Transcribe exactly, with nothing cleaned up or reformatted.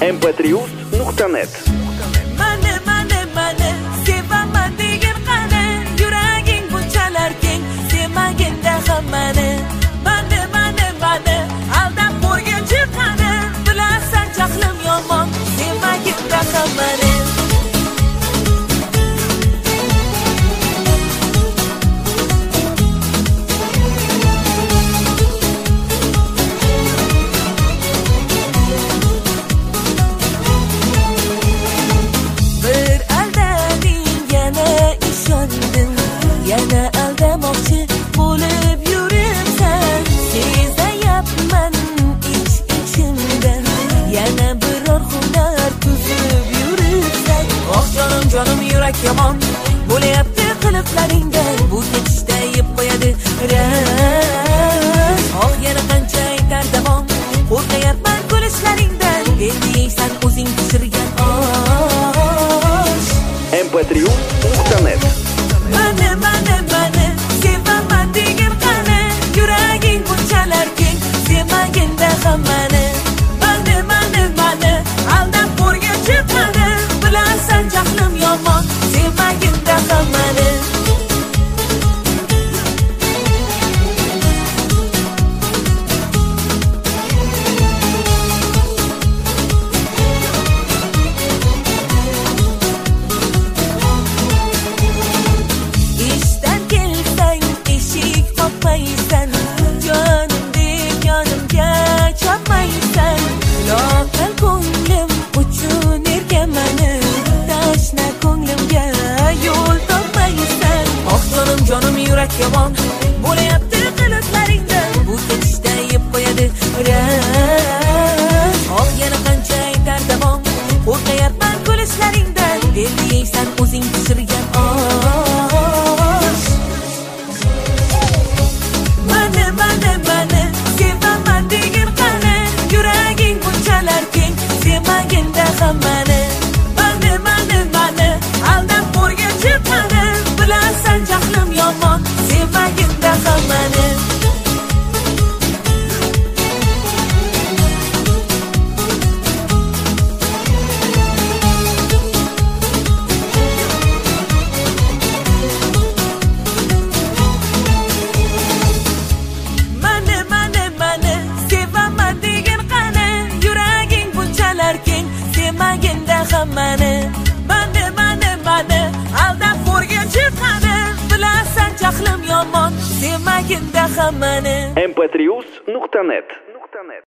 em patrius nuqta net. Mane mane mane sevaman degan qani, yuraging bunchalar keng, sevmaganda hammani. Mane mane mane aldab qo'ygan chiqani, bilasan jahlim yomon, sevmaganda hammani. Yana aldamoqchi bo'lib yuribsan, sezayapman ich-ichimdan, yana biror hunar tuzib yuribsan. Oh jonim jonim yurak yomon bo'layapti qiliqlaringdan, bu ketishda yeb qo'yadi ras. Oh yana qancha aytar davom, qo'rqayapman kulishlaringdan, endi yeysan o'zing pishirgan osh. em patrius nuqta net. Mane mane mane sevaman degan qani, yuraging bunchalar keng, sevmaganda hammani. Mane mane mane aldab qo'rga chiqmani, bilasan jahlim yomon, sevmaganda hammani. Jonim yurak yomon bo'layapti qiliqlaringdan, bu ketishda yeb qo'yadi ras. Oh yana qancha aytar davom, qo'rqayapman kulishlaringdan, endi yeysan o'zing pishirgan osh. Mane mane mane sevaman degan qani, yuraging bunchalar keng, sevmaganda hammani. Mane mane mane aldab qo'rga chiqmani, bilasan jahlim yomon, sevmaganda hammani. Mane mane mane sevaman degan qani, yuraging bunchalar keng, sevmaganda hammani. Mane mane mane aldab qo'rga chiqmani, bilasan jahlim yomon, sevmaganda hammani. em patrius nuqta net.